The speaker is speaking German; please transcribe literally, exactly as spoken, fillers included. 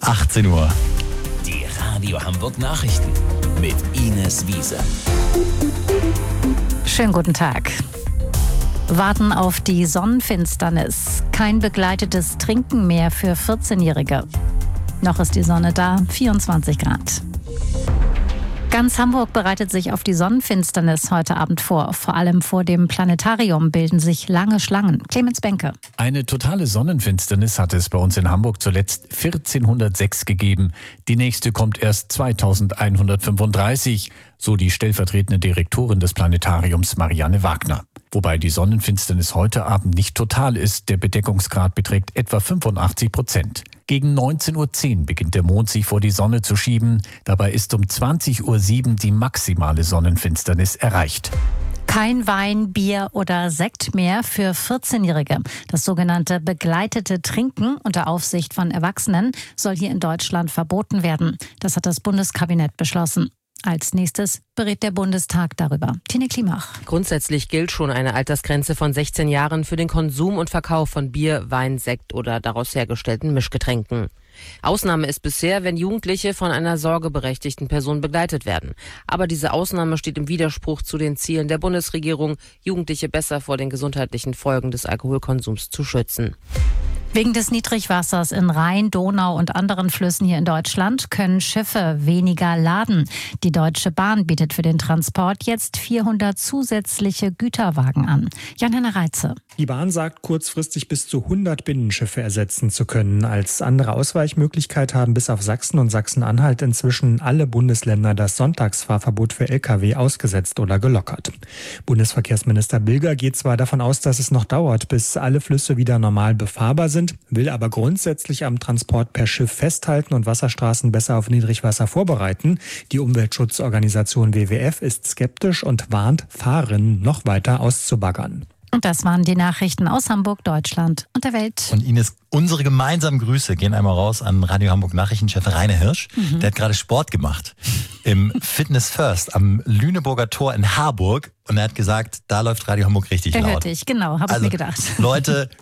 achtzehn Uhr. Die Radio Hamburg Nachrichten mit Ines Wiese. Schönen guten Tag. Warten auf die Sonnenfinsternis. Kein begleitetes Trinken mehr für vierzehnjährige. Noch ist die Sonne da, vierundzwanzig Grad. Ganz Hamburg bereitet sich auf die Sonnenfinsternis heute Abend vor. Vor allem vor dem Planetarium bilden sich lange Schlangen. Clemens Benke. Eine totale Sonnenfinsternis hat es bei uns in Hamburg zuletzt vierzehnhundertsechs gegeben. Die nächste kommt erst zweitausendeinhundertfünfunddreißig, so die stellvertretende Direktorin des Planetariums Marianne Wagner. Wobei die Sonnenfinsternis heute Abend nicht total ist. Der Bedeckungsgrad beträgt etwa fünfundachtzig Prozent. Gegen neunzehn Uhr zehn beginnt der Mond sich vor die Sonne zu schieben. Dabei ist um zwanzig Uhr sieben die maximale Sonnenfinsternis erreicht. Kein Wein, Bier oder Sekt mehr für vierzehnjährige. Das sogenannte begleitete Trinken unter Aufsicht von Erwachsenen soll hier in Deutschland verboten werden. Das hat das Bundeskabinett beschlossen. Als nächstes berät der Bundestag darüber. Tine Klimach. Grundsätzlich gilt schon eine Altersgrenze von sechzehn Jahren für den Konsum und Verkauf von Bier, Wein, Sekt oder daraus hergestellten Mischgetränken. Ausnahme ist bisher, wenn Jugendliche von einer sorgeberechtigten Person begleitet werden. Aber diese Ausnahme steht im Widerspruch zu den Zielen der Bundesregierung, Jugendliche besser vor den gesundheitlichen Folgen des Alkoholkonsums zu schützen. Wegen des Niedrigwassers in Rhein, Donau und anderen Flüssen hier in Deutschland können Schiffe weniger laden. Die Deutsche Bahn bietet für den Transport jetzt vierhundert zusätzliche Güterwagen an. Jan-Henner Reitze. Die Bahn sagt, kurzfristig bis zu hundert Binnenschiffe ersetzen zu können. Als andere Ausweichmöglichkeit haben bis auf Sachsen und Sachsen-Anhalt inzwischen alle Bundesländer das Sonntagsfahrverbot für L K W ausgesetzt oder gelockert. Bundesverkehrsminister Bilger geht zwar davon aus, dass es noch dauert, bis alle Flüsse wieder normal befahrbar sind, will aber grundsätzlich am Transport per Schiff festhalten und Wasserstraßen besser auf Niedrigwasser vorbereiten. Die Umweltschutzorganisation W W F ist skeptisch und warnt, Fahrerinnen noch weiter auszubaggern. Und das waren die Nachrichten aus Hamburg, Deutschland und der Welt. Und Ines, unsere gemeinsamen Grüße gehen einmal raus an Radio Hamburg Nachrichtenchef Rainer Hirsch. Mhm. Der hat gerade Sport gemacht im Fitness First am Lüneburger Tor in Harburg. Und er hat gesagt, da läuft Radio Hamburg richtig er laut. Hört dich, genau, habe also, ich mir gedacht. Leute,